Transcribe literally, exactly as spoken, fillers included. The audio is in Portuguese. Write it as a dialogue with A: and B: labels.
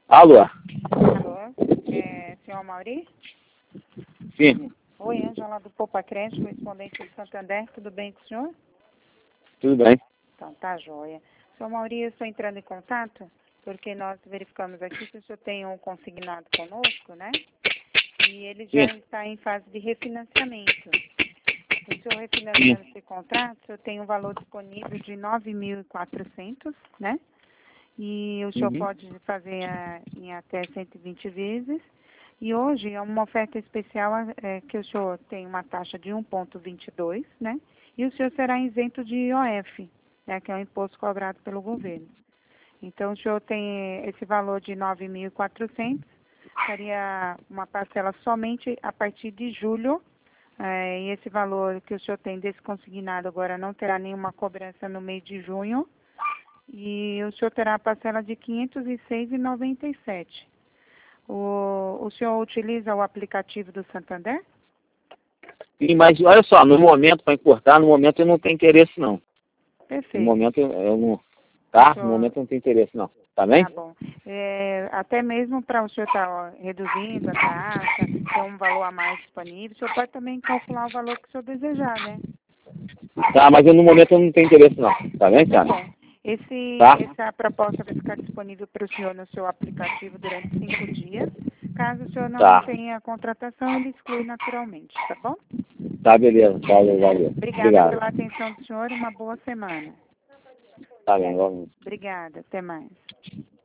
A: Alô?
B: Alô, é, senhor Mauri?
A: Sim,
B: Oi, Ângela do Poupa Crédito, correspondente do Santander, tudo bem com o senhor?
A: tudo bem.
B: Então, tá joia. Senhor Mauri, eu estou entrando em contato porque nós verificamos aqui que o senhor tem um consignado conosco, né? E ele já
A: Sim.
B: está em fase de refinanciamento. O senhor refinanciando esse contrato, o senhor tem um valor disponível de nove mil e quatrocentos, né? E o senhor
A: Uhum.
B: pode fazer a, em até cento e vinte vezes. E hoje é uma oferta especial é, que o senhor tem uma taxa de um vírgula vinte e dois, né? E o senhor será isento de I O F, né, que é o imposto cobrado pelo governo. Então, o senhor tem esse valor de nove mil e quatrocentos, faria uma parcela somente a partir de julho, é, e esse valor que o senhor tem desse consignado agora não terá nenhuma cobrança no mês de junho, e o senhor terá a parcela de quinhentos e seis reais e noventa e sete centavos. O, o senhor utiliza o aplicativo do Santander?
A: Sim, mas olha só, no momento, para encurtar, no momento eu não tenho interesse não. No
B: Perfeito.
A: momento eu, eu não.
B: O
A: Tá? No
B: senhor,
A: momento eu não tenho interesse não. Tá bem?
B: tá bom. É, até mesmo para o senhor estar reduzindo a taxa, ter um valor a mais disponível, o senhor pode também calcular o valor que o senhor desejar, né?
A: Tá, mas eu, no momento eu não tenho interesse não. Tá bem,
B: Tá
A: cara?
B: bom. Esse,
A: Tá?
B: essa proposta vai ficar disponível para o senhor no seu aplicativo durante cinco dias. Caso o senhor não
A: Tá.
B: tenha contratação, ele exclui naturalmente, tá bom?
A: Tá, beleza. Valeu, valeu.
B: Obrigada
A: Obrigado.
B: pela atenção do senhor e uma boa semana.
A: Tá bem, vamos.
B: Obrigada, até mais.